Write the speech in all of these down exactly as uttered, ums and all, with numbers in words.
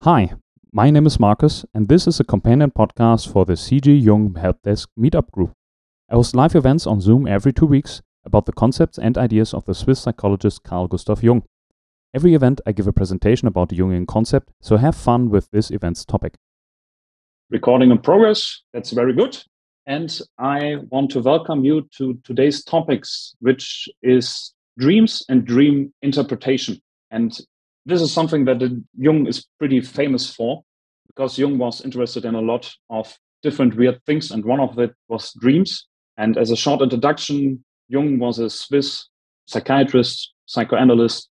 Hi, my name is Marcus, and this is a companion podcast for the C G Jung Helpdesk Meetup Group. I host live events on Zoom every two weeks about the concepts and ideas of the Swiss psychologist Carl Gustav Jung. Every event, I give a presentation about the Jungian concept, so have fun with this event's topic. Recording in progress, that's very good. And I want to welcome you to today's topics, which is dreams and dream interpretation. And this is something that Jung is pretty famous for, because Jung was interested in a lot of different weird things, and one of it was dreams. And as a short introduction, Jung was a Swiss psychiatrist, psychoanalyst,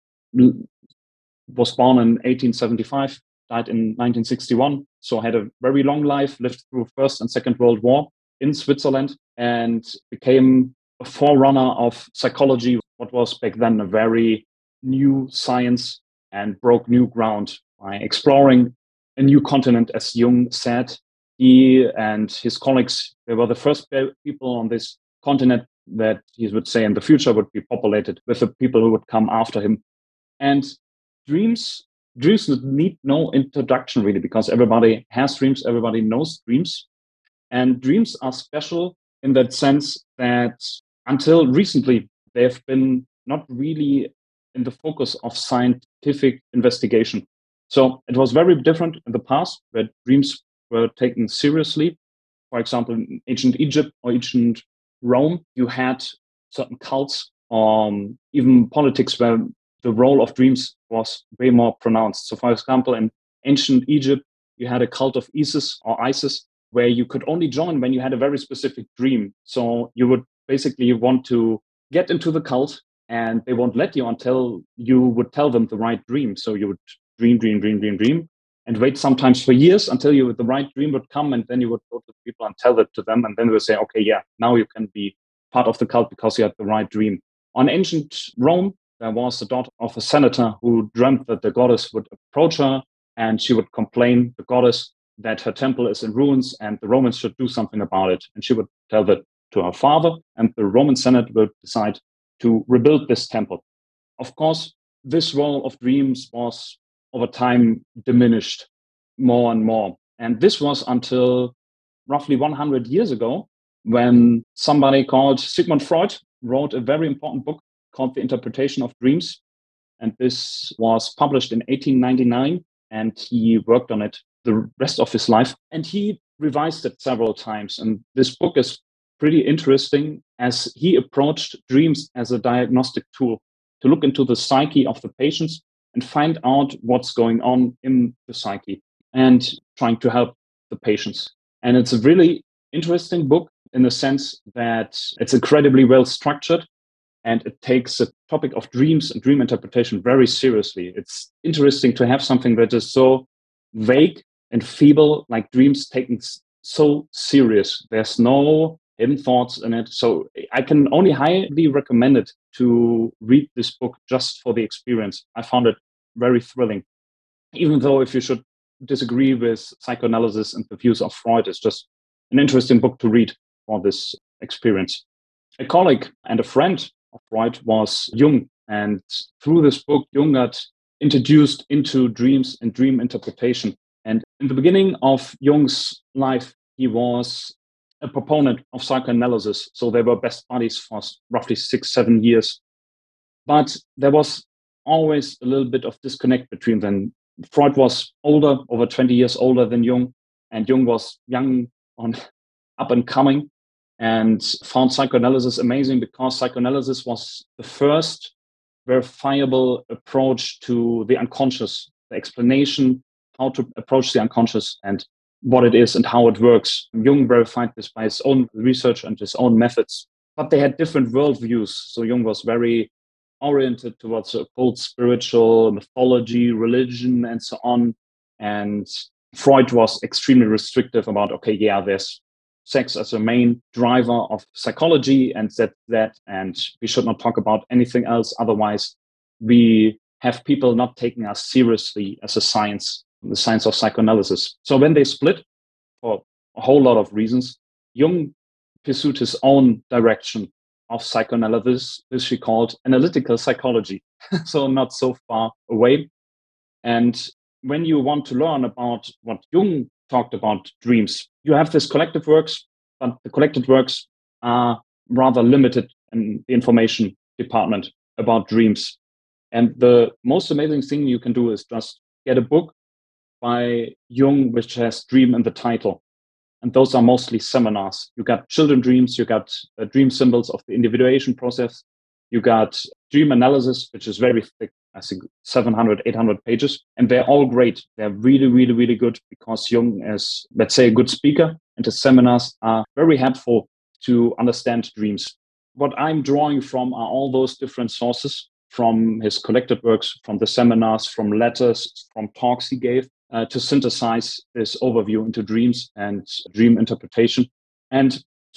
was born in eighteen seventy-five, died in nineteen sixty-one, so had a very long life, lived through First and Second World War in Switzerland, and became a forerunner of psychology, what was back then a very new science, and broke new ground by exploring a new continent, as Jung said. He and his colleagues, they were the first people on this continent that he would say in the future would be populated with the people who would come after him. And dreams, dreams need no introduction really, because everybody has dreams, everybody knows dreams. And dreams are special in that sense that until recently, they've been not really in the focus of scientific investigation. So it was very different in the past, where dreams were taken seriously. For example, in ancient Egypt or ancient Rome, you had certain cults, um, even politics, where the role of dreams was way more pronounced. So for example, in ancient Egypt, you had a cult of Isis or Isis, where you could only join when you had a very specific dream. So you would basically want to get into the cult, and they won't let you until you would tell them the right dream. So you would dream, dream, dream, dream, dream, and wait sometimes for years until you the right dream would come, and then you would go to people and tell it to them, and then they would say, okay, yeah, now you can be part of the cult because you had the right dream. On ancient Rome, there was the daughter of a senator who dreamt that the goddess would approach her, and she would complain, the goddess, that her temple is in ruins and the Romans should do something about it. And she would tell that to her father, and the Roman Senate would decide to rebuild this temple. Of course, this role of dreams was over time diminished more and more. And this was until roughly one hundred years ago, when somebody called Sigmund Freud wrote a very important book called The Interpretation of Dreams. And this was published in eighteen ninety-nine, and he worked on it the rest of his life. And he revised it several times. And this book is pretty interesting, as he approached dreams as a diagnostic tool to look into the psyche of the patients and find out what's going on in the psyche and trying to help the patients. And it's a really interesting book in the sense that it's incredibly well structured, and it takes the topic of dreams and dream interpretation very seriously. It's interesting to have something that is so vague and feeble, like dreams, taken so serious. There's no hidden thoughts in it. So I can only highly recommend it to read this book just for the experience. I found it very thrilling. Even though if you should disagree with psychoanalysis and the views of Freud, it's just an interesting book to read for this experience. A colleague and a friend of Freud was Jung. And through this book, Jung got introduced into dreams and dream interpretation. And in the beginning of Jung's life, he was a proponent of psychoanalysis. So they were best buddies for roughly six, seven years. But there was always a little bit of disconnect between them. Freud was older, over twenty years older than Jung, and Jung was young, on up and coming, and found psychoanalysis amazing because psychoanalysis was the first verifiable approach to the unconscious, the explanation how to approach the unconscious and what it is and how it works. Jung verified this by his own research and his own methods, but they had different worldviews. So Jung was very oriented towards occult, spiritual, mythology, religion, and so on. And Freud was extremely restrictive about, okay, yeah, there's sex as a main driver of psychology, and that, that, and we should not talk about anything else. Otherwise, we have people not taking us seriously as a science, the science of psychoanalysis. So when they split, for a whole lot of reasons, Jung pursued his own direction of psychoanalysis, which he called analytical psychology. So not so far away. And when you want to learn about what Jung talked about dreams, you have this collective works, but the collected works are rather limited in the information department about dreams. And the most amazing thing you can do is just get a book by Jung, which has dream in the title. And those are mostly seminars. You got children dreams, you got uh, dream symbols of the individuation process, you got dream analysis, which is very thick, I think seven hundred, eight hundred pages. And they're all great. They're really, really, really good because Jung is, let's say, a good speaker. And his seminars are very helpful to understand dreams. What I'm drawing from are all those different sources from his collected works, from the seminars, from letters, from talks he gave, uh, to synthesize this overview into dreams and dream interpretation. And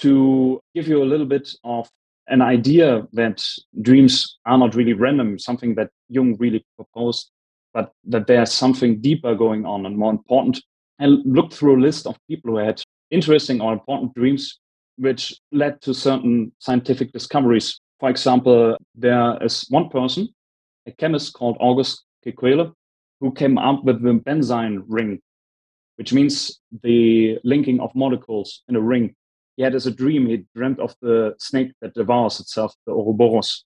to give you a little bit of an idea that dreams are not really random, something that Jung really proposed, but that there's something deeper going on and more important. I looked through a list of people who had interesting or important dreams, which led to certain scientific discoveries. For example, there is one person, a chemist called August Kekulé, who came up with the benzene ring, which means the linking of molecules in a ring. He had as a dream, he dreamt of the snake that devours itself, the Ouroboros.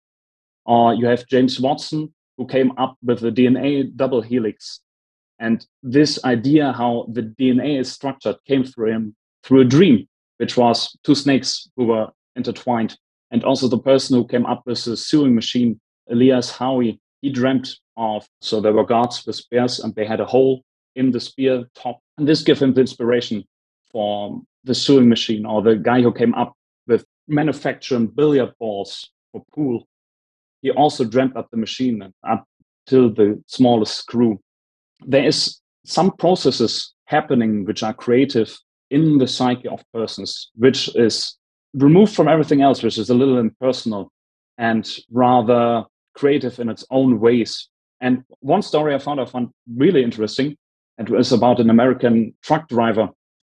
Or you have James Watson, who came up with the D N A double helix. And this idea how the D N A is structured came through him through a dream, which was two snakes who were intertwined. And also the person who came up with the sewing machine, Elias Howe, he dreamt of, so there were guards with spears and they had a hole in the spear top. And this gave him the inspiration for the sewing machine. Or the guy who came up with manufacturing billiard balls for pool, he also dreamt up the machine and up till the smallest screw. There is some processes happening which are creative in the psyche of persons, which is removed from everything else, which is a little impersonal and rather creative in its own ways. And one story I found I found really interesting. It was about an American truck driver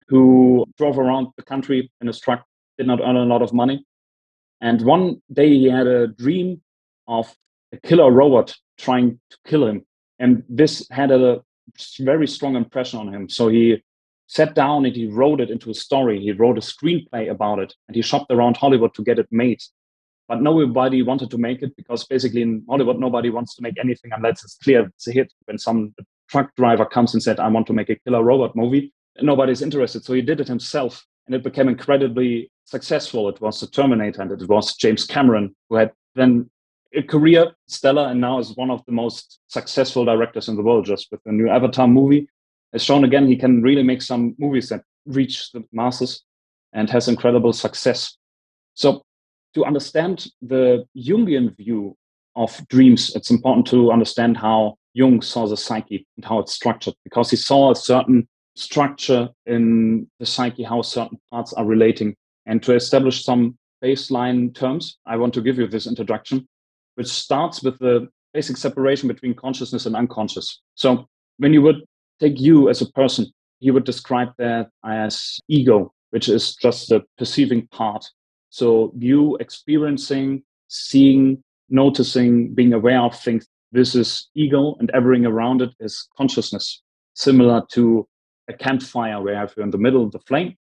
who drove around the country in his truck, did not earn a lot of money. And one day he had a dream of a killer robot trying to kill him. And this had a very strong impression on him. So he sat down and he wrote it into a story. He wrote a screenplay about it and he shopped around Hollywood to get it made. But nobody wanted to make it because basically in Hollywood, nobody wants to make anything unless it's clear it's a hit. When some truck driver comes and said, I want to make a killer robot movie, nobody's interested. So he did it himself and it became incredibly successful. It was the Terminator and it was James Cameron, who had then a career stellar and now is one of the most successful directors in the world. Just with the new Avatar movie, as shown again, he can really make some movies that reach the masses and has incredible success. So to understand the Jungian view of dreams, it's important to understand how Jung saw the psyche and how it's structured, because he saw a certain structure in the psyche, how certain parts are relating. And to establish some baseline terms, I want to give you this introduction, which starts with the basic separation between consciousness and unconscious. So when you would take you as a person, he would describe that as ego, which is just the perceiving part. So you experiencing, seeing, noticing, being aware of things, this is ego, and everything around it is consciousness, similar to a campfire where you're in the middle of the flame,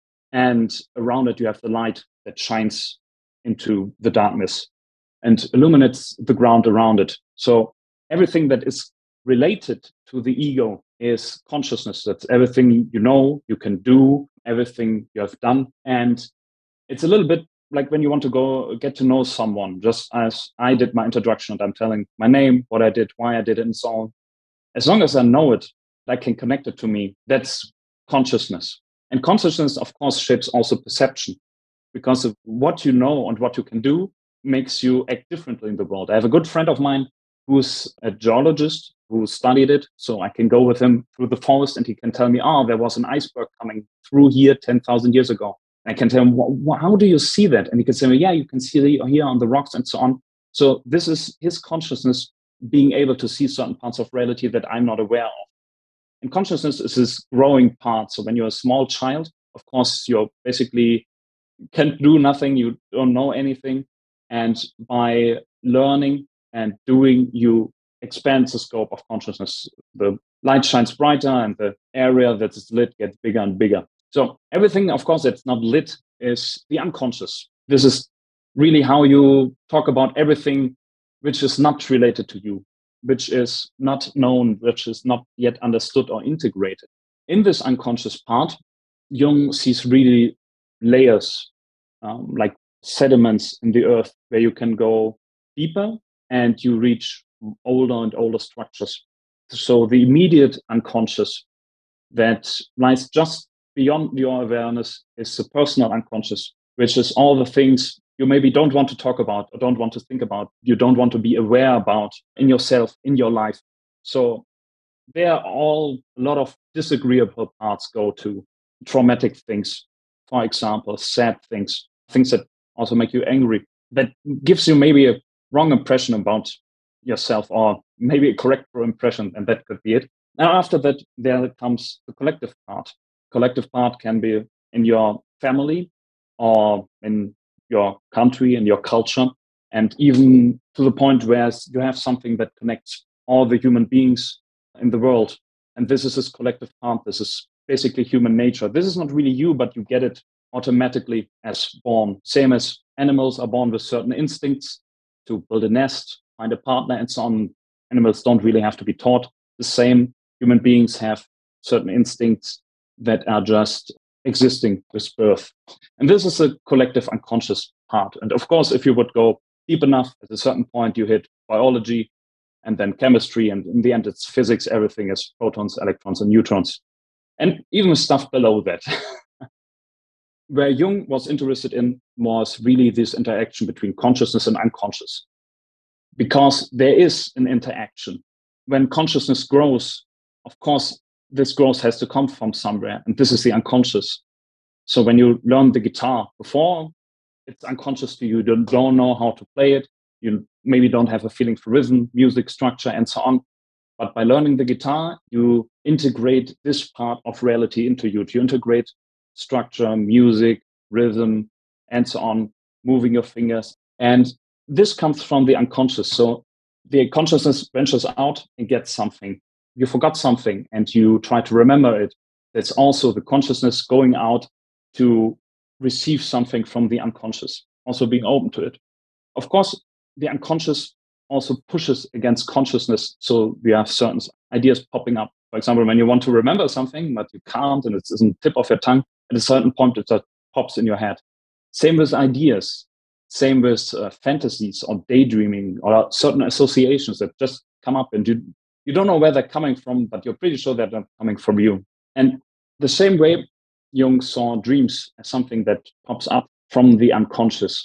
and around it you have the light that shines into the darkness and illuminates the ground around it. So everything that is related to the ego is consciousness. That's everything you know, you can do, everything you have done. And it's a little bit like when you want to go get to know someone, just as I did my introduction and I'm telling my name, what I did, why I did it, and so on. As long as I know it, I can connect it to me. That's consciousness. And consciousness, of course, shapes also perception, because of what you know and what you can do makes you act differently in the world. I have a good friend of mine who's a geologist who studied it. So I can go with him through the forest and he can tell me, oh, there was an iceberg coming through here ten thousand years ago. I can tell him, how do you see that? And he can say, yeah, you can see it here on the rocks and so on. So this is his consciousness being able to see certain parts of reality that I'm not aware of. And consciousness is this growing part. So when you're a small child, of course, you're basically can't do nothing. You don't know anything. And by learning and doing, you expand the scope of consciousness. The light shines brighter and the area that is lit gets bigger and bigger. So everything, of course, that's not lit is the unconscious. This is really how you talk about everything which is not related to you, which is not known, which is not yet understood or integrated. In this unconscious part, Jung sees really layers, um, like sediments in the earth, where you can go deeper and you reach older and older structures. So the immediate unconscious that lies just beyond your awareness is the personal unconscious, which is all the things you maybe don't want to talk about or don't want to think about, you don't want to be aware about in yourself, in your life. So there are all a lot of disagreeable parts go to traumatic things, for example, sad things, things that also make you angry, that gives you maybe a wrong impression about yourself, or maybe a correct impression, and that could be it. And after that, there comes the collective part. Collective part can be in your family or in your country, in your culture, and even to the point where you have something that connects all the human beings in the world. And this is this collective part. This is basically human nature. This is not really you, but you get it automatically as born. Same as animals are born with certain instincts to build a nest, find a partner, and so on. Animals don't really have to be taught. The same, human beings have certain instincts that are just existing with birth. And this is a collective unconscious part. And of course, if you would go deep enough, at a certain point, you hit biology and then chemistry. And in the end, it's physics. Everything is protons, electrons, and neutrons. And even stuff below that. Where Jung was interested in was really this interaction between consciousness and unconscious. Because there is an interaction. When consciousness grows, of course, this growth has to come from somewhere, and this is the unconscious. So when you learn the guitar before, it's unconscious to you. You don't, don't know how to play it. You maybe don't have a feeling for rhythm, music structure, and so on. But by learning the guitar, you integrate this part of reality into you. You integrate structure, music, rhythm, and so on, moving your fingers. And this comes from the unconscious. So the consciousness ventures out and gets something. You forgot something and you try to remember it. That's also the consciousness going out to receive something from the unconscious, also being open to it. Of course, the unconscious also pushes against consciousness. So we have certain ideas popping up. For example, when you want to remember something, but you can't, and it's on the tip of your tongue, at a certain point, it just pops in your head. Same with ideas. Same with uh, fantasies or daydreaming or certain associations that just come up and you, you don't know where they're coming from, but you're pretty sure that they're coming from you. And the same way, Jung saw dreams as something that pops up from the unconscious.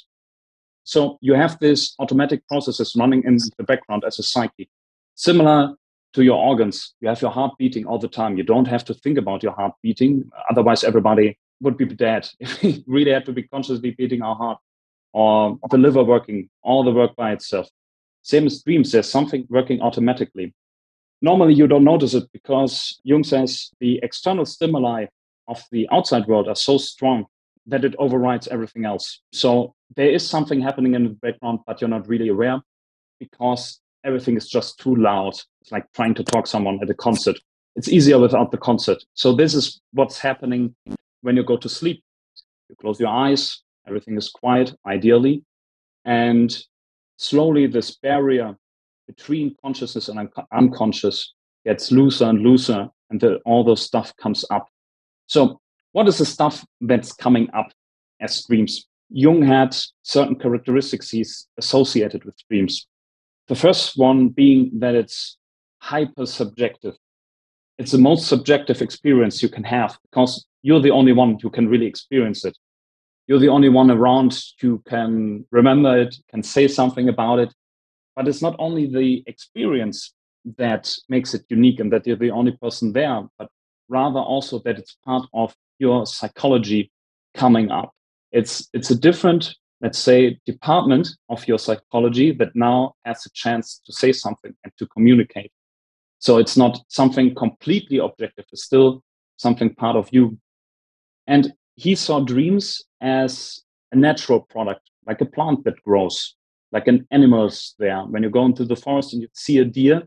So you have these automatic processes running in the background as a psyche. Similar to your organs, you have your heart beating all the time. You don't have to think about your heart beating. Otherwise, everybody would be dead if we really had to be consciously beating our heart. Or the liver working, all the work by itself. Same as dreams, there's something working automatically. Normally, you don't notice it because Jung says the external stimuli of the outside world are so strong that it overrides everything else. So there is something happening in the background, but you're not really aware because everything is just too loud. It's like trying to talk to someone at a concert. It's easier without the concert. So this is what's happening when you go to sleep. You close your eyes. Everything is quiet, ideally. And slowly this barrier between consciousness and un- unconscious gets looser and looser, and the, all those stuff comes up. So what is the stuff that's coming up as dreams? Jung had certain characteristics he's associated with dreams. The first one being that it's hyper-subjective. It's the most subjective experience you can have because you're the only one who can really experience it. You're the only one around who can remember it, can say something about it. But it's not only the experience that makes it unique and that you're the only person there, but rather also that it's part of your psychology coming up. It's, it's a different, let's say, department of your psychology that now has a chance to say something and to communicate. So it's not something completely objective, it's still something part of you. And he saw dreams as a natural product, like a plant that grows, like an animal's there. When you go into the forest and you see a deer,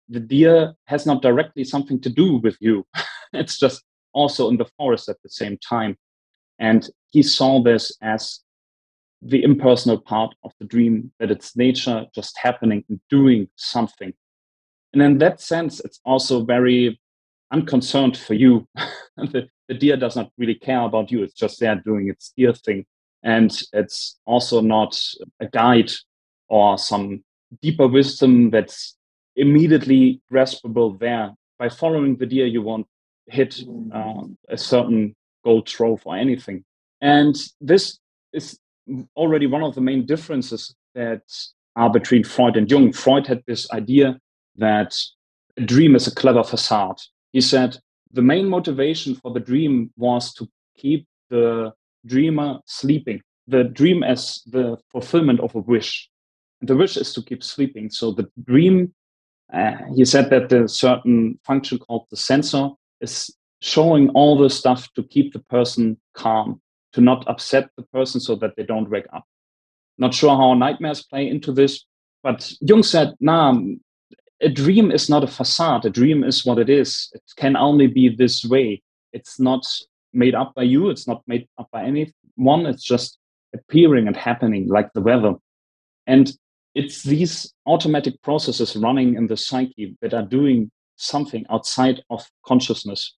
the deer has not directly something to do with you. It's just also in the forest at the same time. And he saw this as the impersonal part of the dream, that it's nature just happening and doing something. And in that sense, it's also very unconcerned for you. the, the deer does not really care about you. It's just there doing its deer thing. And it's also not a guide or some deeper wisdom that's immediately graspable there. By following the deer, you won't hit uh, a certain gold trove or anything. And this is already one of the main differences that are between Freud and Jung. Freud had this idea that a dream is a clever facade. He said the main motivation for the dream was to keep the dreamer sleeping. The dream as the fulfillment of a wish. And the wish is to keep sleeping. So the dream, uh, he said that the certain function called the sensor is showing all the stuff to keep the person calm, to not upset the person so that they don't wake up. Not sure how nightmares play into this, but Jung said, nah, a dream is not a facade. A dream is what it is. It can only be this way. It's not made up by you. It's not made up by anyone. It's just appearing and happening like the weather. And it's these automatic processes running in the psyche that are doing something outside of consciousness.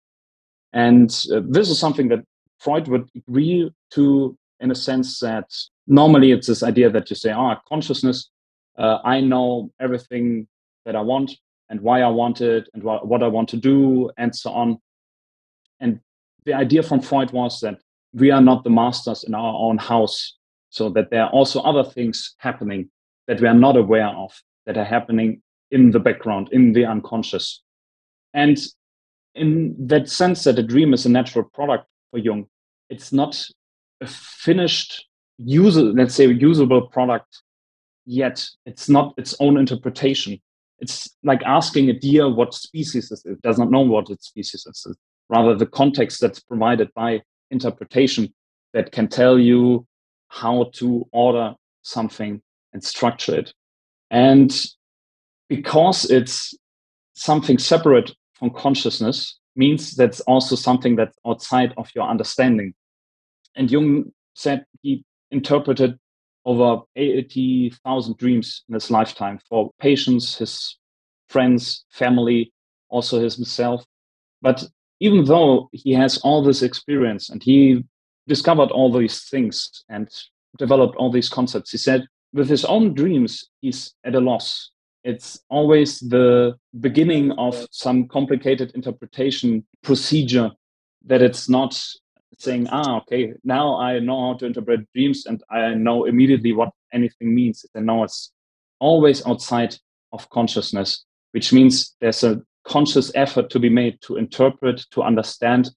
And uh, this is something that Freud would agree to, in a sense that normally it's this idea that you say, ah, consciousness, uh, I know everything that I want and why I want it and wh- what I want to do and so on. And the idea from Freud was that we are not the masters in our own house, so that there are also other things happening that we are not aware of, that are happening in the background, in the unconscious. And in that sense that a dream is a natural product for Jung, it's not a finished, user, let's say, usable product yet. It's not its own interpretation. It's like asking a deer what species is. It does not know what its species is. It's rather the context that's provided by interpretation that can tell you how to order something and structure it. And because it's something separate from consciousness, means that's also something that's outside of your understanding. And Jung said he interpreted over eighty thousand dreams in his lifetime for patients, his friends, family, also himself. But even though he has all this experience and he discovered all these things and developed all these concepts, he said with his own dreams, he's at a loss. It's always the beginning of some complicated interpretation procedure, that it's not saying, ah, okay, now I know how to interpret dreams and I know immediately what anything means. I know it's always outside of consciousness, which means there's a conscious effort to be made to interpret, to understand,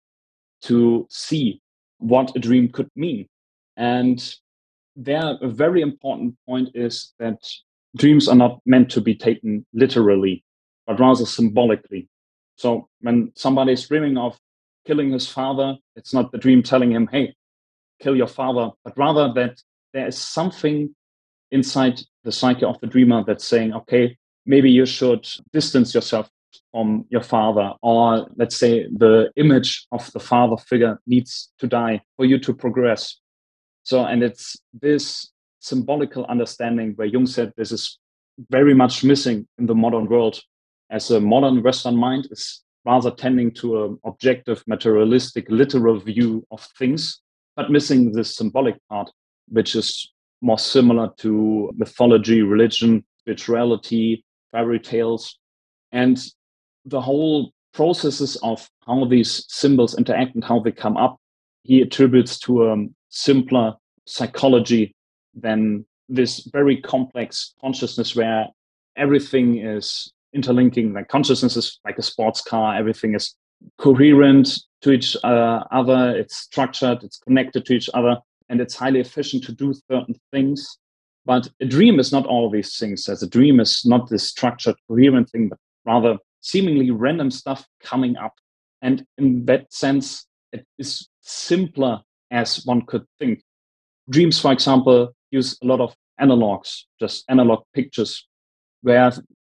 to see what a dream could mean. And there, a very important point is that dreams are not meant to be taken literally, but rather symbolically. So when somebody is dreaming of killing his father, it's not the dream telling him, hey, kill your father, but rather that there is something inside the psyche of the dreamer that's saying, okay, maybe you should distance yourself from your father, or let's say the image of the father figure needs to die for you to progress. So, and it's this symbolical understanding where Jung said this is very much missing in the modern world, as a modern Western mind is rather tending to an objective, materialistic, literal view of things, but missing this symbolic part, which is more similar to mythology, religion, spirituality, fairy tales, and the whole processes of how these symbols interact and how they come up, he attributes to a simpler psychology than this very complex consciousness where everything is interlinking. Like consciousness is like a sports car, everything is coherent to each uh, other, it's structured, it's connected to each other, and it's highly efficient to do certain things. But a dream is not all these things, as a dream is not this structured, coherent thing, but rather seemingly random stuff coming up. And in that sense, it is simpler as one could think. Dreams, for example, use a lot of analogs, just analog pictures, where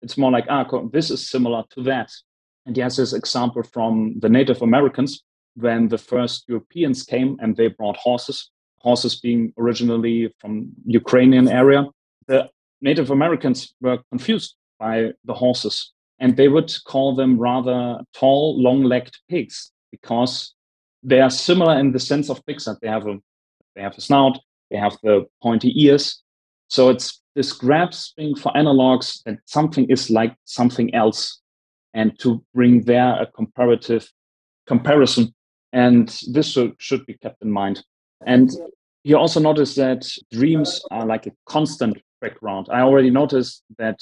it's more like, ah, this is similar to that. And he has this example from the Native Americans when the first Europeans came and they brought horses, horses being originally from Ukrainian area. The Native Americans were confused by the horses, and they would call them rather tall, long-legged pigs because they are similar in the sense of pigs, that they have a they have a snout, they have the pointy ears. So it's this grasping for analogs that something is like something else, and to bring there a comparative comparison. And this should, should be kept in mind. And you also notice that dreams are like a constant background. I already noticed that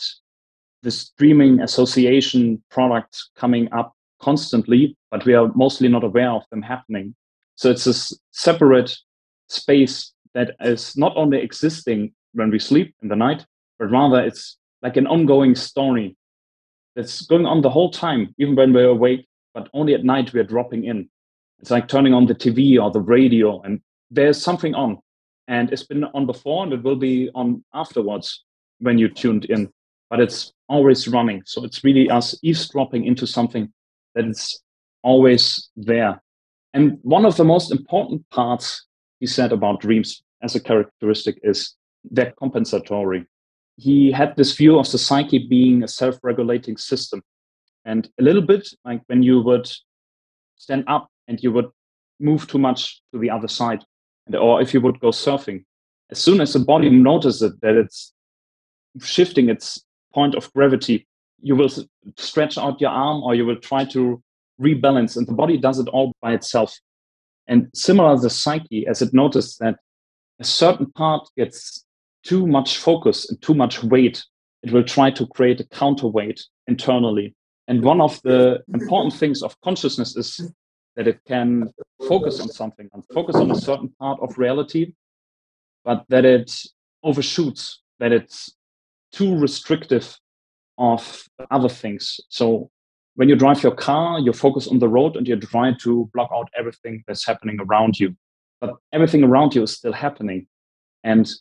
this dreaming association product coming up constantly, but we are mostly not aware of them happening. So it's a separate space that is not only existing when we sleep in the night, but rather it's like an ongoing story that's going on the whole time, even when we're awake, but only at night we're dropping in. It's like turning on the T V or the radio, and there's something on. And it's been on before, and it will be on afterwards when you tuned in. But it's always running. So it's really us eavesdropping into something that is always there. And one of the most important parts he said about dreams as a characteristic is they're compensatory. He had this view of the psyche being a self-regulating system. And a little bit like when you would stand up and you would move too much to the other side, and, or if you would go surfing, as soon as the body notices that it's shifting its point of gravity, you will stretch out your arm or you will try to rebalance, and the body does it all by itself. And similar to the psyche, as it noticed that a certain part gets too much focus and too much weight, it will try to create a counterweight internally. And one of the important things of consciousness is that it can focus on something and focus on a certain part of reality, but that it overshoots, that it's too restrictive of other things. So when you drive your car, you focus on the road and you try to block out everything that's happening around you. But everything around you is still happening. And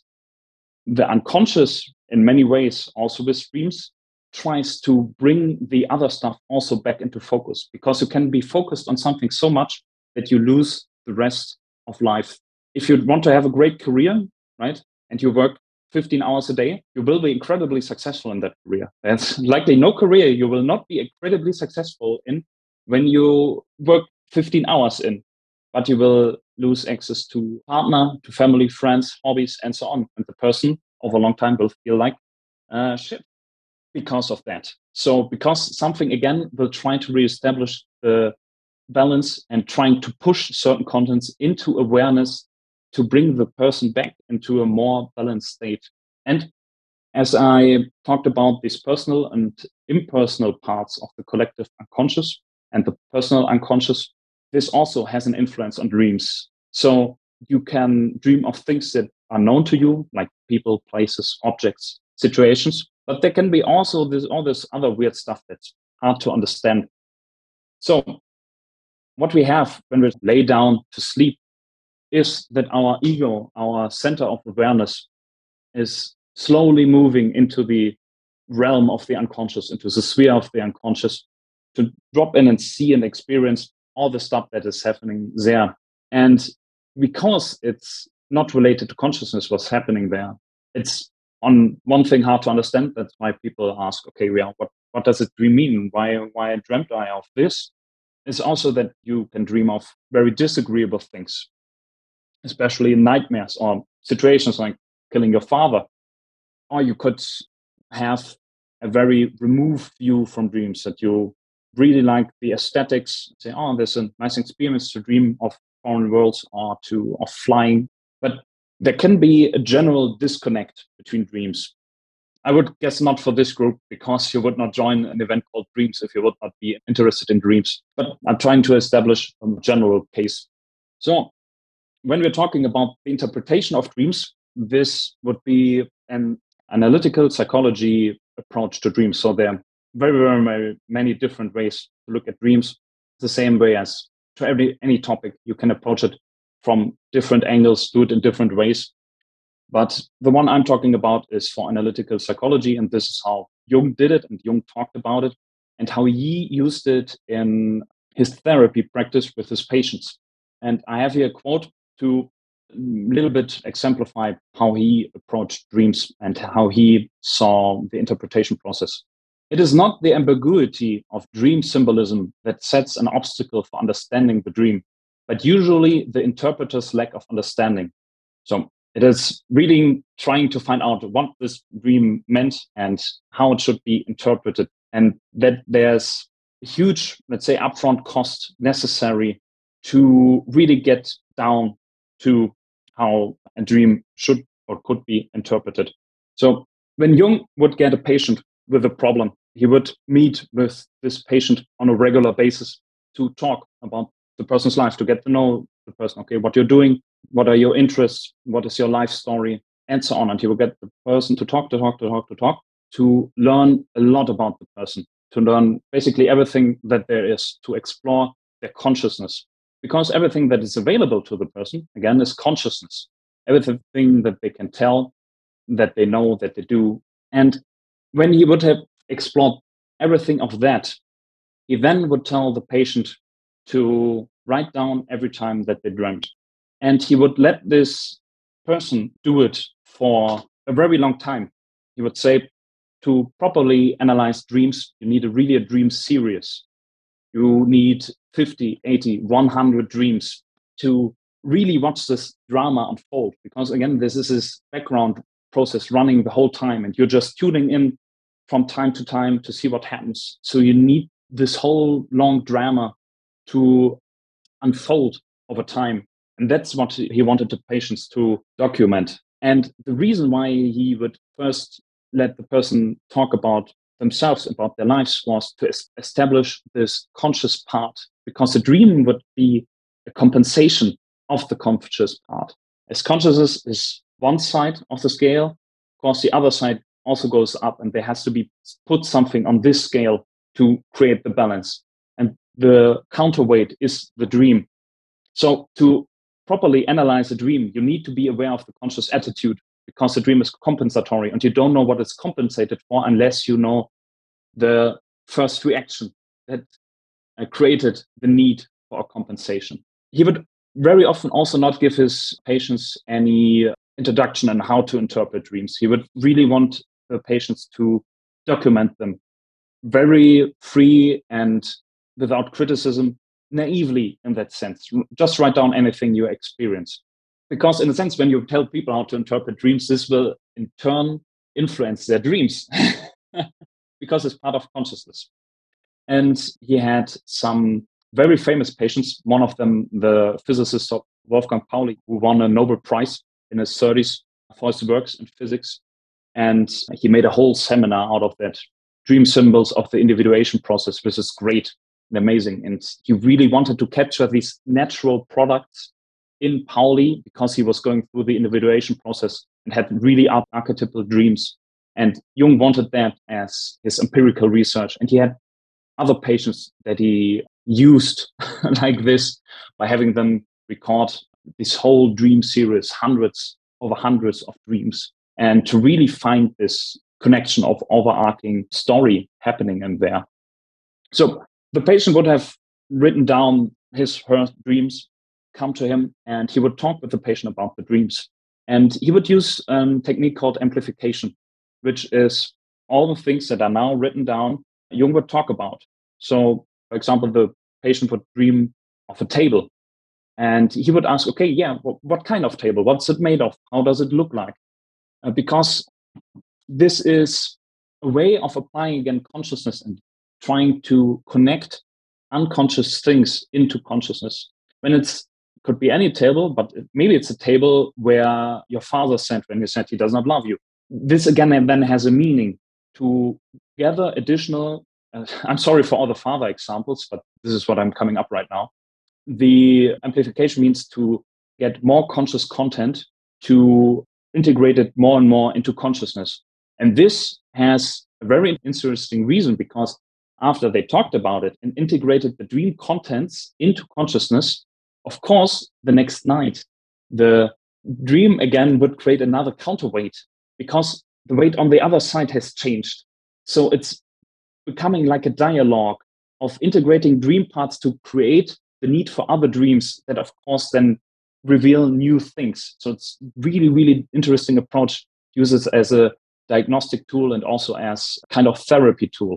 the unconscious, in many ways, also with dreams, tries to bring the other stuff also back into focus, because you can be focused on something so much that you lose the rest of life. If you want to have a great career, right, and you work fifteen hours a day, you will be incredibly successful in that career. There's likely no career you will not be incredibly successful in when you work fifteen hours in, but you will lose access to partner, to family, friends, hobbies, and so on. And the person over a long time will feel like uh, shit because of that. So because something, again, will try to reestablish the balance and trying to push certain contents into awareness to bring the person back into a more balanced state. And as I talked about these personal and impersonal parts of the collective unconscious and the personal unconscious, this also has an influence on dreams. So you can dream of things that are known to you, like people, places, objects, situations, but there can be also this, all this other weird stuff that's hard to understand. So what we have when we lay down to sleep is that our ego, our center of awareness, is slowly moving into the realm of the unconscious, into the sphere of the unconscious, to drop in and see and experience all the stuff that is happening there. And because it's not related to consciousness, what's happening there, it's on one thing hard to understand. That's why people ask, okay, yeah, what, what does it dream mean? Why, why dreamt I of this? It's also that you can dream of very disagreeable things, especially in nightmares or situations like killing your father. Or you could have a very removed view from dreams, that you really like the aesthetics, say, oh, there's a nice experience to dream of foreign worlds or to of flying. But there can be a general disconnect between dreams. I would guess not for this group, because you would not join an event called Dreams if you would not be interested in dreams. But I'm trying to establish a general case. So when we're talking about the interpretation of dreams, this would be an analytical psychology approach to dreams. So there are very, very, very many different ways to look at dreams. The same way as to every any topic, you can approach it from different angles, do it in different ways. But the one I'm talking about is for analytical psychology, and this is how Jung did it and Jung talked about it and how he used it in his therapy practice with his patients. And I have here a quote to a little bit exemplify how he approached dreams and how he saw the interpretation process. It is not the ambiguity of dream symbolism that sets an obstacle for understanding the dream, but usually the interpreter's lack of understanding. So it is reading, trying to find out what this dream meant and how it should be interpreted, and that there's a huge, let's say, upfront cost necessary to really get down to how a dream should or could be interpreted. So when Jung would get a patient with a problem, he would meet with this patient on a regular basis to talk about the person's life, to get to know the person. Okay, what you're doing, what are your interests, what is your life story, and so on. And he will get the person to talk, to talk, to talk, to talk, to learn a lot about the person, to learn basically everything that there is, to explore their consciousness. Because everything that is available to the person, again, is consciousness. Everything that they can tell, that they know, that they do. And when he would have explored everything of that, he then would tell the patient to write down every time that they dreamt. And he would let this person do it for a very long time. He would say, to properly analyze dreams, you need a really a dream series. You need fifty, eighty, one hundred dreams to really watch this drama unfold. Because again, this is this background process running the whole time, and you're just tuning in from time to time to see what happens. So you need this whole long drama to unfold over time. And that's what he wanted the patients to document. And the reason why he would first let the person talk about themselves, about their lives, was to es- establish this conscious part, because the dream would be a compensation of the conscious part. As consciousness is one side of the scale, of course, the other side also goes up, and there has to be put something on this scale to create the balance. And the counterweight is the dream. So to properly analyze a dream, you need to be aware of the conscious attitude, because the dream is compensatory, and you don't know what it's compensated for unless you know the first reaction that uh, created the need for a compensation. He would very often also not give his patients any introduction on how to interpret dreams. He would really want the patients to document them very free and without criticism, naively in that sense. Just write down anything you experience. Because in a sense, when you tell people how to interpret dreams, this will in turn influence their dreams because it's part of consciousness. And he had some very famous patients, one of them, the physicist Wolfgang Pauli, who won a Nobel Prize in his thirties for his works in physics. And he made a whole seminar out of that, dream symbols of the individuation process, which is great and amazing. And he really wanted to capture these natural products in Pauli, because he was going through the individuation process and had really ar- archetypal dreams. And Jung wanted that as his empirical research. And he had other patients that he used like this by having them record this whole dream series, hundreds over hundreds of dreams, and to really find this connection of overarching story happening in there. So the patient would have written down his, her dreams, come to him, and he would talk with the patient about the dreams. And he would use a technique called amplification, which is all the things that are now written down, Jung would talk about. So, for example, the patient would dream of a table, and he would ask, okay, yeah, what, what kind of table? What's it made of? How does it look like? Uh, because this is a way of applying again consciousness and trying to connect unconscious things into consciousness. When it's could be any table, but maybe it's a table where your father sat when he said he does not love you. This again then has a meaning to gather additional, uh, I'm sorry for all the father examples, but this is what I'm coming up right now. The amplification means to get more conscious content, to integrate it more and more into consciousness. And this has a very interesting reason, because after they talked about it and integrated the dream contents into consciousness, of course, the next night, the dream again would create another counterweight, because the weight on the other side has changed. So it's becoming like a dialogue of integrating dream parts to create the need for other dreams that, of course, then reveal new things. So it's really, really interesting approach. Uses as a diagnostic tool and also as kind of therapy tool.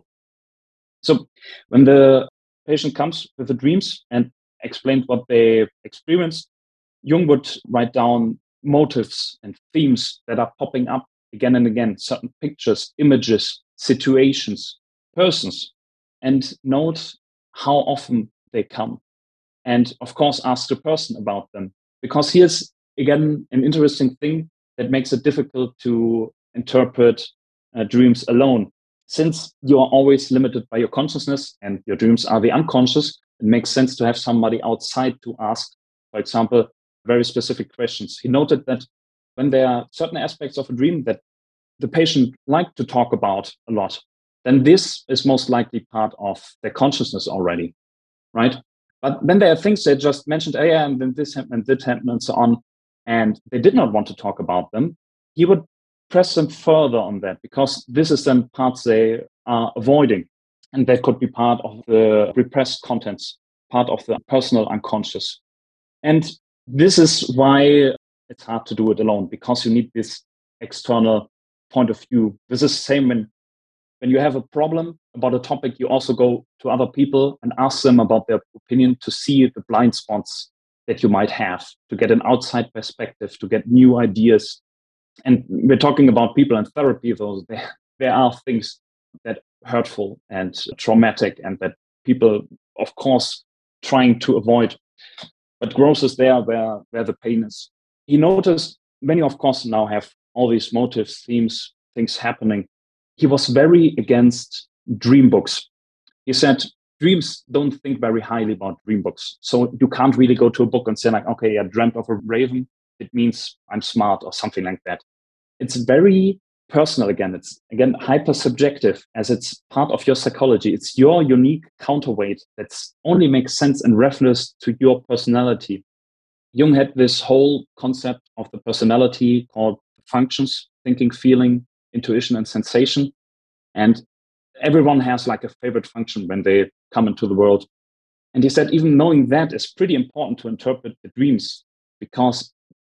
So when the patient comes with the dreams and explained what they experienced, Jung would write down motives and themes that are popping up again and again, certain pictures, images, situations, persons, and note how often they come. And of course, ask the person about them. Because here's, again, an interesting thing that makes it difficult to interpret uh, dreams alone. Since you are always limited by your consciousness and your dreams are the unconscious, it makes sense to have somebody outside to ask, for example, very specific questions. He noted that when there are certain aspects of a dream that the patient liked to talk about a lot, then this is most likely part of their consciousness already, right? But then there are things they just mentioned, oh yeah, and then this happened, and this happened, and so on, and they did not want to talk about them. He would press them further on that because this is then parts they are avoiding, and that could be part of the repressed contents, part of the personal unconscious. And this is why it's hard to do it alone, because you need this external point of view. This is the same when when you have a problem about a topic, you also go to other people and ask them about their opinion to see the blind spots that you might have, to get an outside perspective, to get new ideas. And we're talking about people in therapy, though there, there are things that are hurtful and traumatic and that people, of course, trying to avoid. But growth is there where, where the pain is. He noticed many, of course, now have all these motives, themes, things happening. He was very against dream books. He said, dreams don't think very highly about dream books. So you can't really go to a book and say like, okay, I dreamt of a raven. It means I'm smart or something like that. It's very personal again. It's again, hyper subjective as it's part of your psychology. It's your unique counterweight that only makes sense and refers to your personality. Jung had this whole concept of the personality called functions, thinking, feeling, intuition, and sensation. And everyone has like a favorite function when they come into the world. And he said, even knowing that is pretty important to interpret the dreams, because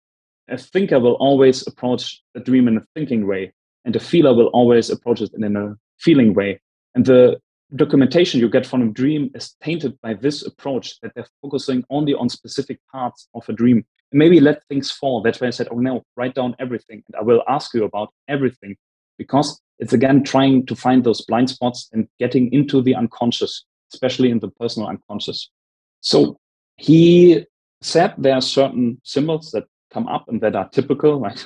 a thinker will always approach a dream in a thinking way, and a feeler will always approach it in a feeling way. And the documentation you get from a dream is tainted by this approach, that they're focusing only on specific parts of a dream. And maybe let things fall. That's why I said, oh no, write down everything. And I will ask you about everything, because it's again trying to find those blind spots and getting into the unconscious, especially in the personal unconscious. So he said there are certain symbols that come up and that are typical, like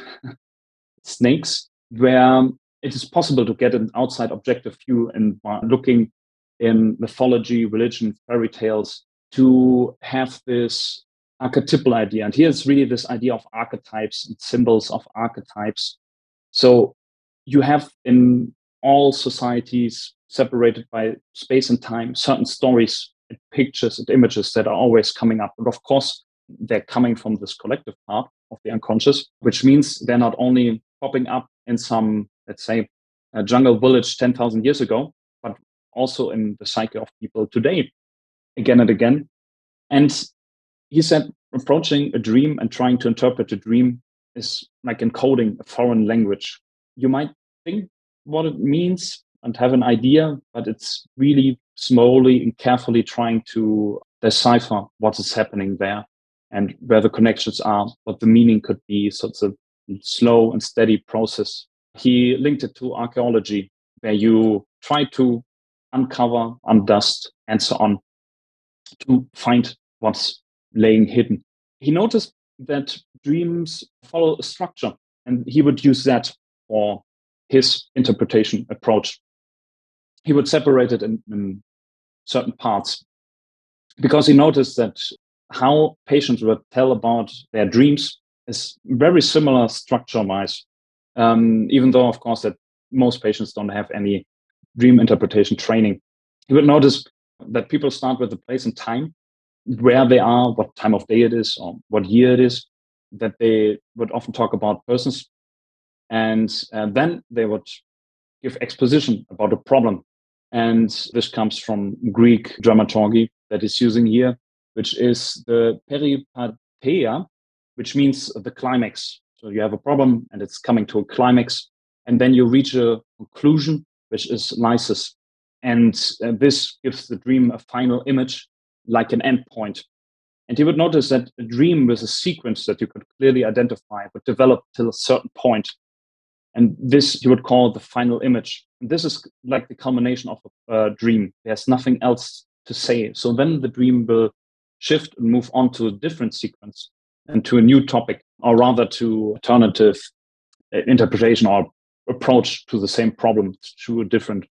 snakes, where it is possible to get an outside objective view and looking in mythology, religion, fairy tales to have this archetypal idea. And here's really this idea of archetypes and symbols of archetypes. So you have in all societies separated by space and time, certain stories and pictures and images that are always coming up. And of course, they're coming from this collective part of the unconscious, which means they're not only popping up in some, let's say, a jungle village ten thousand years ago, but also in the psyche of people today, again and again. And he said, approaching a dream and trying to interpret a dream is like encoding a foreign language. You might think what it means and have an idea, but it's really slowly and carefully trying to decipher what is happening there and where the connections are, what the meaning could be. So it's a slow and steady process. He linked it to archaeology, where you try to uncover, undust, and so on, to find what's laying hidden. He noticed that dreams follow a structure, and he would use that for his interpretation approach. He would separate it in, in certain parts, because he noticed that how patients would tell about their dreams is very similar structure-wise, um, even though, of course, that most patients don't have any dream interpretation training. You would notice that people start with the place and time, where they are, what time of day it is, or what year it is, that they would often talk about persons. And uh, then they would give exposition about a problem. And this comes from Greek dramaturgy that is using here, which is the peripateia, which means the climax. So you have a problem and it's coming to a climax, and then you reach a conclusion, which is lysis. And uh, this gives the dream a final image, like an endpoint. And you would notice that a dream with a sequence that you could clearly identify would develop till a certain point. And this you would call the final image. And this is like the culmination of a uh, dream. There's nothing else to say. So then the dream will shift and move on to a different sequence and to a new topic, or rather to alternative interpretation or approach to the same problem through a different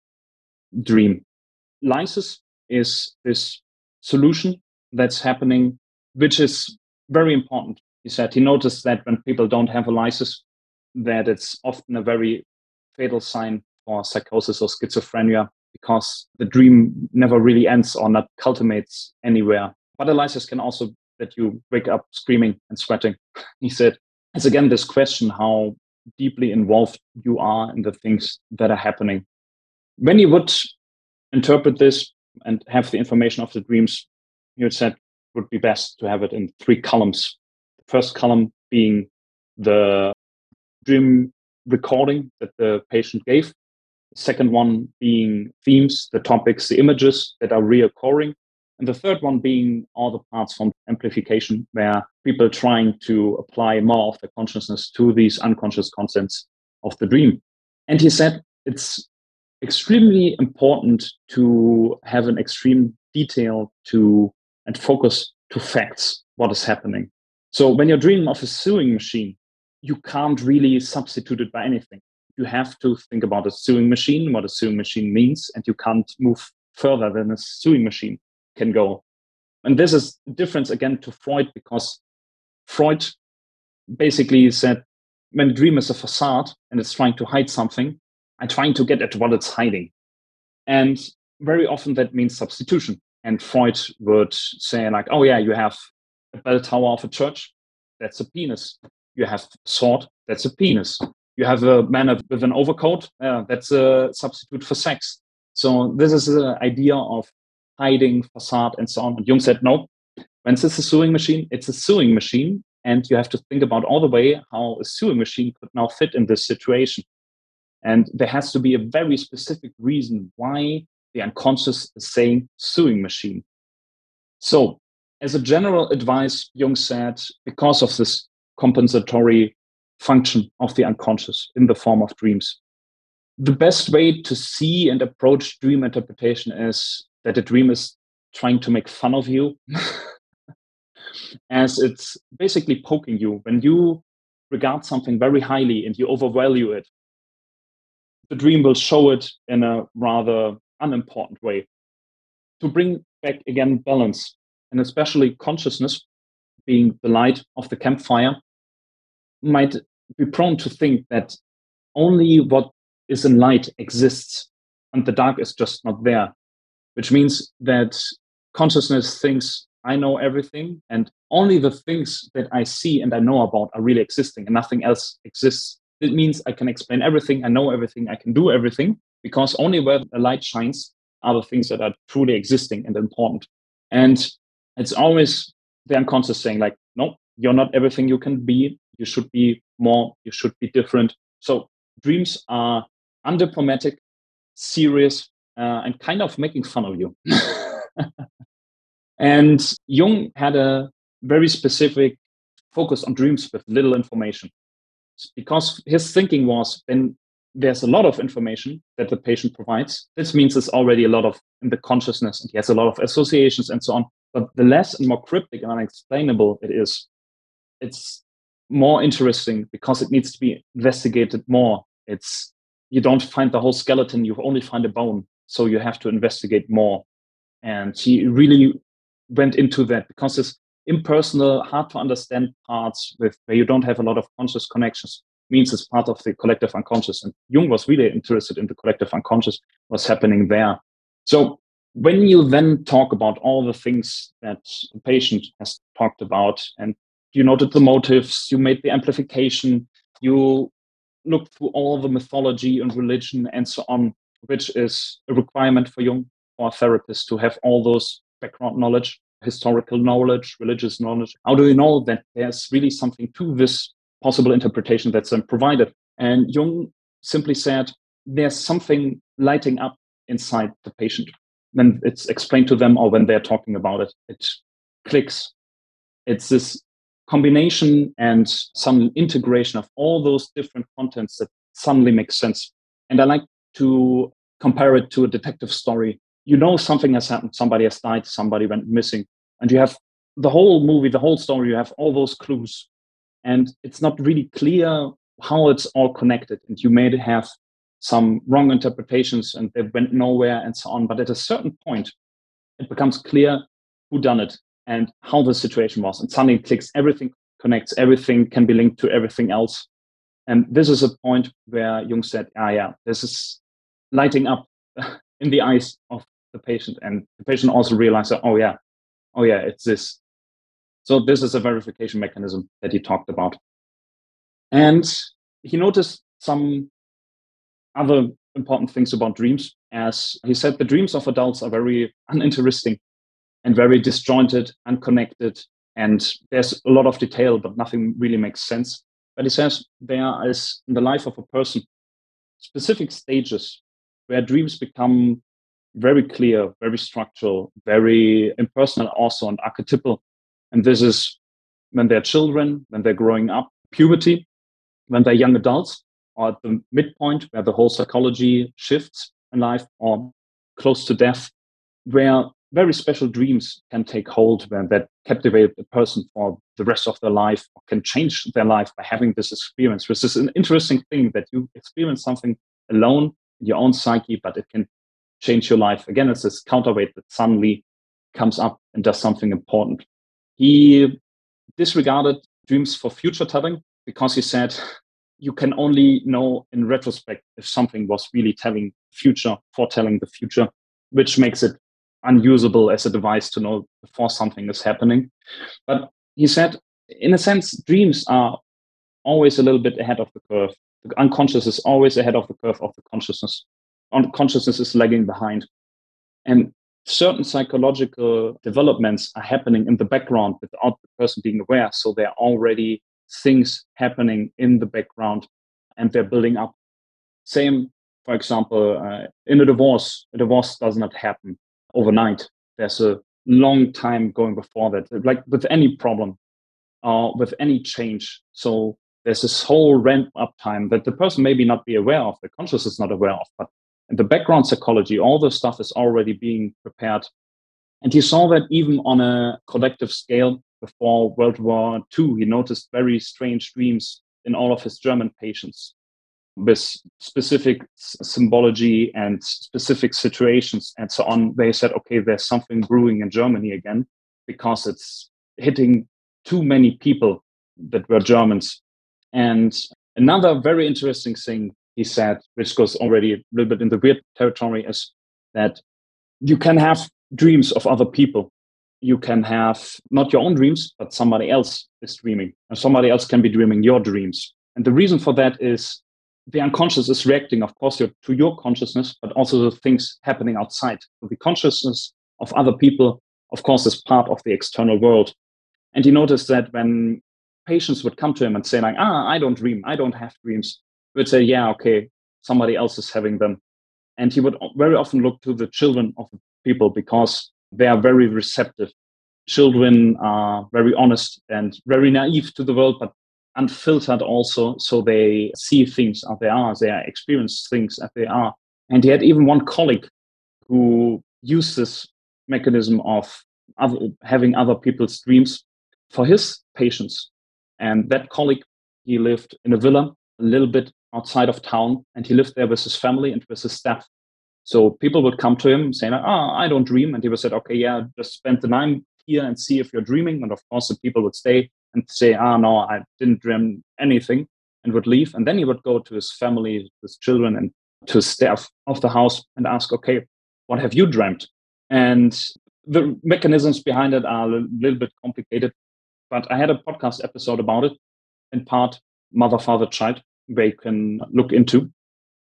dream. Lysis is this solution that's happening, which is very important. He said he noticed that when people don't have a lysis, that it's often a very fatal sign for psychosis or schizophrenia, because the dream never really ends or not culminates anywhere. But a lysis can also that you wake up screaming and sweating. He said it's again this question how deeply involved you are in the things that are happening. When you would interpret this and have the information of the dreams, you said it would be best to have it in three columns. The first column being the dream recording that the patient gave. The second one being themes, the topics, the images that are reoccurring. And the third one being all the parts from amplification, where people are trying to apply more of their consciousness to these unconscious contents of the dream. And he said it's extremely important to have an extreme detail to and focus to facts, what is happening. So when you're dreaming of a sewing machine, you can't really substitute it by anything. You have to think about a sewing machine, what a sewing machine means, and you can't move further than a sewing machine can go. And this is a difference again to Freud, because Freud basically said when a dream is a facade and it's trying to hide something, I'm trying to get at what it's hiding. And very often that means substitution. And Freud would say like, oh yeah, you have a bell tower of a church, that's a penis. You have a sword, that's a penis. You have a man with an overcoat, uh, that's a substitute for sex. So this is the idea of hiding, facade, and so on. And Jung said, no, when it's a sewing machine, it's a sewing machine. And you have to think about all the way how a sewing machine could now fit in this situation. And there has to be a very specific reason why the unconscious is saying sewing machine. So as a general advice, Jung said, because of this compensatory function of the unconscious in the form of dreams, the best way to see and approach dream interpretation is that a dream is trying to make fun of you, as it's basically poking you. When you regard something very highly and you overvalue it, the dream will show it in a rather unimportant way. To bring back again balance, and especially consciousness being the light of the campfire, might be prone to think that only what is in light exists and the dark is just not there, which means that consciousness thinks I know everything and only the things that I see and I know about are really existing and nothing else exists. It means I can explain everything, I know everything, I can do everything, because only where the light shines are the things that are truly existing and important. And it's always the unconscious saying like, no, you're not everything you can be. You should be more, you should be different. So dreams are undiplomatic, serious, uh, and kind of making fun of you. And Jung had a very specific focus on dreams with little information, because his thinking was when there's a lot of information that the patient provides, this means there's already a lot of in the consciousness and he has a lot of associations and so on. But the less and more cryptic and unexplainable it is, it's more interesting because it needs to be investigated more. It's you don't find the whole skeleton, you only find a bone. So you have to investigate more. And he really went into that because it's impersonal, hard to understand parts with where you don't have a lot of conscious connections means it's part of the collective unconscious. And Jung was really interested in the collective unconscious, what's happening there. So when you then talk about all the things that the patient has talked about, and you noted the motives, you made the amplification, you looked through all the mythology and religion and so on, which is a requirement for Jung, for a therapist to have all those background knowledge, historical knowledge, religious knowledge. How do you know that there's really something to this possible interpretation that's then provided? And Jung simply said, there's something lighting up inside the patient. When it's explained to them or when they're talking about it, it clicks. It's this combination and some integration of all those different contents that suddenly makes sense. And I like to compare it to a detective story. You know something has happened, somebody has died, somebody went missing, and you have the whole movie, the whole story, you have all those clues. And it's not really clear how it's all connected. And you may have some wrong interpretations and they went nowhere and so on. But at a certain point, it becomes clear who done it and how the situation was. And suddenly it clicks, everything connects, everything can be linked to everything else. And this is a point where Jung said, ah, yeah, this is lighting up in the eyes of the patient. And the patient also realized that, oh, yeah, oh, yeah, it's this. So this is a verification mechanism that he talked about. And he noticed some other important things about dreams. As he said, the dreams of adults are very uninteresting and very disjointed, unconnected, and there's a lot of detail, but nothing really makes sense. But he says there is, in the life of a person, specific stages where dreams become very clear, very structural, very impersonal also, and archetypal. And this is when they're children, when they're growing up, puberty, when they're young adults, or at the midpoint where the whole psychology shifts in life, or close to death, where very special dreams can take hold, where that captivate the person for the rest of their life, or can change their life by having this experience, which is an interesting thing that you experience something alone in your own psyche, but it can change your life. Again, it's this counterweight that suddenly comes up and does something important. He disregarded dreams for future telling because he said you can only know in retrospect if something was really telling future, foretelling the future, which makes it unusable as a device to know before something is happening. But he said, in a sense, dreams are always a little bit ahead of the curve. The unconscious is always ahead of the curve of the consciousness. Consciousness is lagging behind. And certain psychological developments are happening in the background without the person being aware. So there are already things happening in the background and they're building up. Same, for example, uh, in a divorce, a divorce does not happen overnight. There's a long time going before that, like with any problem or uh, with any change. So there's this whole ramp up time that the person maybe not be aware of, the consciousness is not aware of, but in the background psychology, all the stuff is already being prepared. And he saw that even on a collective scale before World War Two, he noticed very strange dreams in all of his German patients with specific symbology and specific situations and so on. They said, okay, there's something brewing in Germany again because it's hitting too many people that were Germans. And another very interesting thing he said, which goes already a little bit in the weird territory, is that you can have dreams of other people. You can have not your own dreams, but somebody else is dreaming. And somebody else can be dreaming your dreams. And the reason for that is the unconscious is reacting, of course, to your consciousness, but also the things happening outside. So the consciousness of other people, of course, is part of the external world. And he noticed that when patients would come to him and say, like, ah, I don't dream, I don't have dreams, he would say, yeah, okay, somebody else is having them. And he would very often look to the children of the people because they are very receptive. Children are very honest and very naive to the world, but unfiltered also. So they see things as they are, they experience things as they are. And he had even one colleague who used this mechanism of other, having other people's dreams for his patients. And that colleague, he lived in a villa a little bit outside of town, and he lived there with his family and with his staff. So people would come to him saying, ah, I don't dream. And he would say, okay, yeah, just spend the night here and see if you're dreaming. And of course, the people would stay and say, ah, no, I didn't dream anything, and would leave. And then he would go to his family, his children, and to his staff of the house and ask, okay, what have you dreamt? And the mechanisms behind it are a little bit complicated, but I had a podcast episode about it, in part, Mother, Father, Child, they can look into.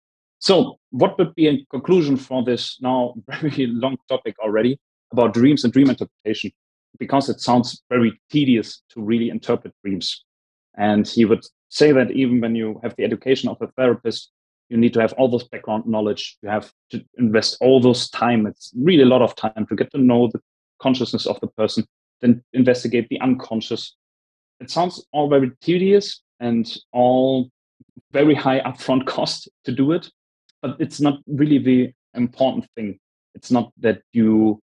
So what would be a conclusion for this now very long topic already about dreams and dream interpretation? Because it sounds very tedious to really interpret dreams. And he would say that even when you have the education of a therapist, you need to have all those background knowledge. You have to invest all those time. It's really a lot of time to get to know the consciousness of the person, then investigate the unconscious. It sounds all very tedious and all very high upfront cost to do it, but it's not really the important thing. It's not that you,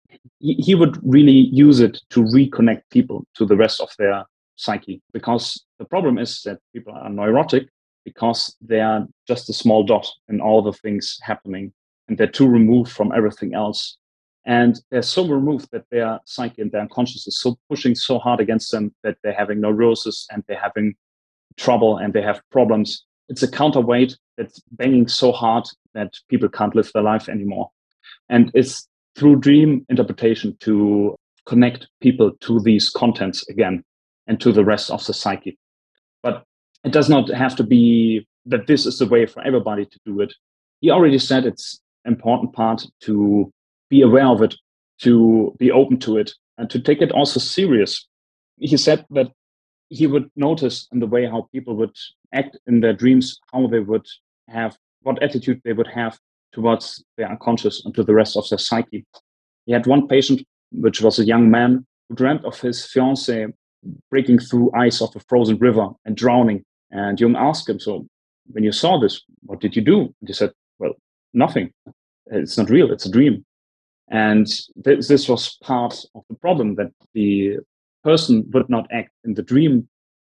he would really use it to reconnect people to the rest of their psyche, because the problem is that people are neurotic because they are just a small dot in all the things happening, and they're too removed from everything else. And they're so removed that their psyche and their unconscious is so pushing so hard against them that they're having neurosis and they're having trouble and they have problems. It's a counterweight that's banging so hard that people can't live their life anymore. And it's through dream interpretation to connect people to these contents again and to the rest of the psyche. But it does not have to be that this is the way for everybody to do it. He already said it's an important part to be aware of it, to be open to it, and to take it also serious. He said that he would notice in the way how people would act in their dreams, how they would have, what attitude they would have towards their unconscious and to the rest of their psyche. He had one patient, which was a young man, who dreamt of his fiancée breaking through ice of a frozen river and drowning. And Jung asked him, so when you saw this, what did you do? And he said, well, nothing. It's not real, it's a dream. And th- this was part of the problem, that the person would not act in the dream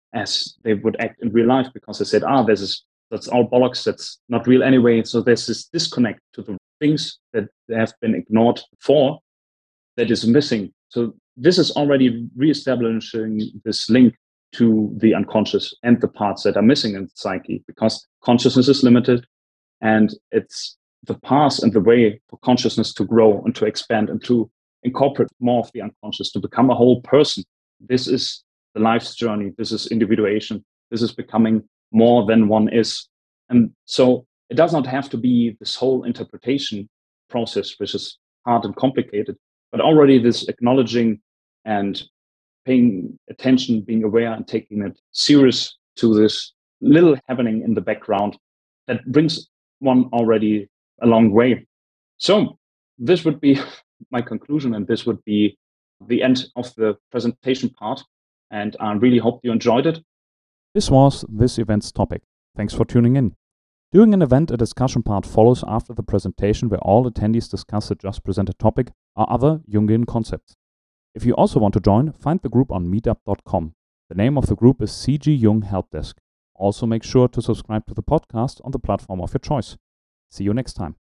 as they would act in real life, because they said, ah, this is, that's all bollocks, that's not real anyway. So there's this disconnect to the things that have been ignored before that is missing. So this is already reestablishing this link to the unconscious and the parts that are missing in the psyche, because consciousness is limited, and it's the path and the way for consciousness to grow and to expand and to incorporate more of the unconscious, to become a whole person. This is the life's journey. This is individuation. This is becoming more than one is. And so it does not have to be this whole interpretation process, which is hard and complicated, but already this acknowledging and paying attention, being aware and taking it serious to this little happening in the background that brings one already a long way. So this would be my conclusion, and this would be the end of the presentation part. And I really hope you enjoyed it. This was this event's topic. Thanks for tuning in. During an event, a discussion part follows after the presentation where all attendees discuss the just presented topic or other Jungian concepts. If you also want to join, find the group on meetup dot com. The name of the group is C G Jung Help Desk. Also make sure to subscribe to the podcast on the platform of your choice. See you next time.